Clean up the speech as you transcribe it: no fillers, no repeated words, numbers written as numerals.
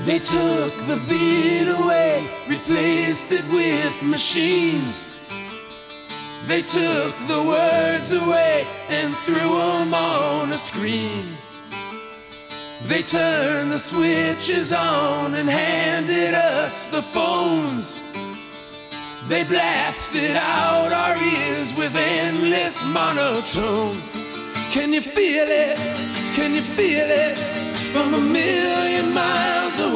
They took the beat away, replaced it with machines. They took the words away and threw them on a screen. They turned the switches on and handed us the phones. They blasted out our ears with endless monotone. Can you feel it? Can you feel it? From a million miles away.